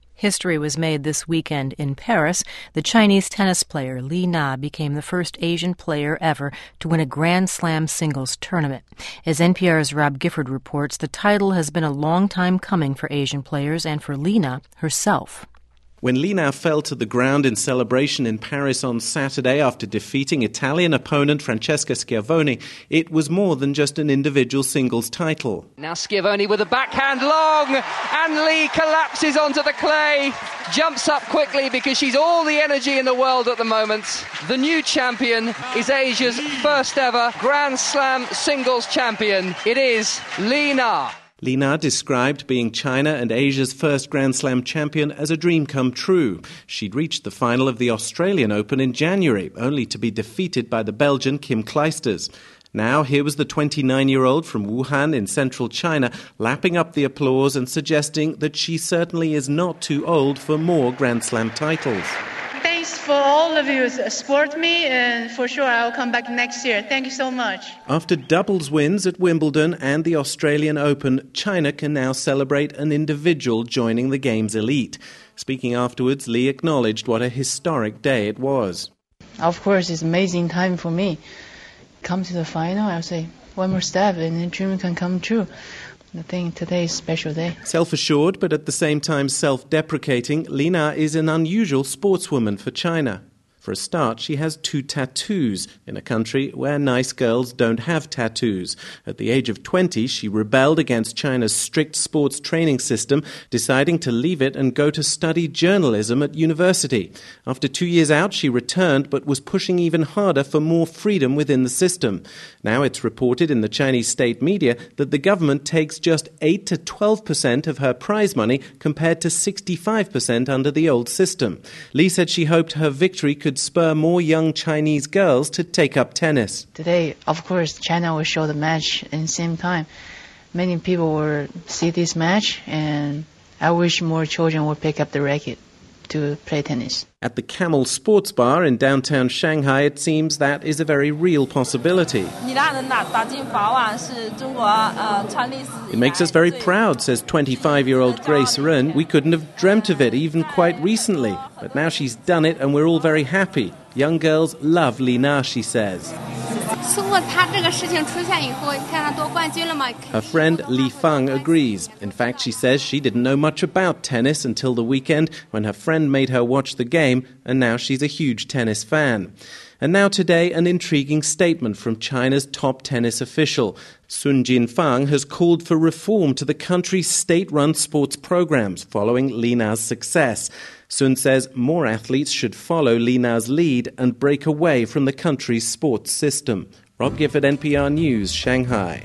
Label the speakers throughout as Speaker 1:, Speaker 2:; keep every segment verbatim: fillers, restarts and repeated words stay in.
Speaker 1: History was made this weekend in Paris. The Chinese tennis player Li Na became the first Asian player ever to win a Grand Slam singles tournament. As N P R's Rob Gifford reports, the title has been a long time coming for Asian players and for Li Na herself.
Speaker 2: When Li Na fell to the ground in celebration in Paris on Saturday after defeating Italian opponent Francesca Schiavone, it was more than just an individual singles title.
Speaker 3: Now Schiavone with a backhand long, and Li collapses onto the clay, jumps up quickly because she's all the energy in the world at the moment. The new champion is Asia's first ever Grand Slam singles champion. It is Li Na.
Speaker 2: Li Na described being China and Asia's first Grand Slam champion as a dream come true. She'd reached the final of the Australian Open in January, only to be defeated by the Belgian Kim Clijsters. Now, here was the twenty-nine-year-old from Wuhan in central China lapping up the applause and suggesting that she certainly is not too old for more Grand Slam titles.
Speaker 4: Thanks for all of you who support me, and for sure I'll come back next year. Thank you so much.
Speaker 2: After doubles wins at Wimbledon and the Australian Open, China can now celebrate an individual joining the game's elite. Speaking afterwards, Li acknowledged what a historic day it was.
Speaker 5: Of course, it's an amazing time for me. Come to the final, I'll say one more step and the dream can come true. I think today is a special day.
Speaker 2: Self-assured, but at the same time self-deprecating, Li Na is an unusual sportswoman for China. For a start, she has two tattoos in a country where nice girls don't have tattoos. At the age of twenty, she rebelled against China's strict sports training system, deciding to leave it and go to study journalism at university. After two years out, she returned, but was pushing even harder for more freedom within the system. Now it's reported in the Chinese state media that the government takes just eight to twelve percent of her prize money compared to sixty-five percent under the old system. Li said she hoped her victory could spur more young Chinese girls to take up tennis.
Speaker 5: Today, of course, China will show the match at the same time. Many people will see this match, and I wish more children will pick up the racket to play tennis.
Speaker 2: At the Camel Sports Bar in downtown Shanghai, it seems that is a very real possibility. It makes us very proud, says twenty-five-year-old Grace Ren. We couldn't have dreamt of it even quite recently. But now she's done it and we're all very happy. Young girls love Li Na, she says. Her friend Li Fang agrees. In fact, she says she didn't know much about tennis until the weekend when her friend made her watch the game, and now she's a huge tennis fan. And now today, an intriguing statement from China's top tennis official. Sun Jinfang has called for reform to the country's state-run sports programs following Li Na's success. Sun says more athletes should follow Li Na's lead and break away from the country's sports system. Rob Gifford, N P R News, Shanghai.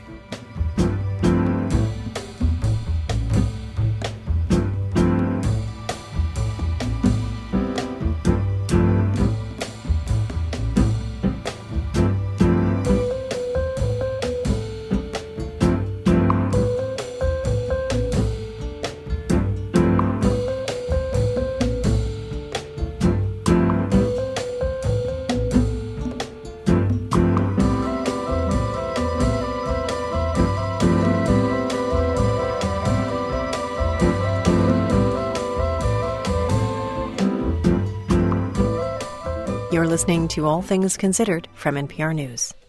Speaker 1: You're listening to All Things Considered from N P R News.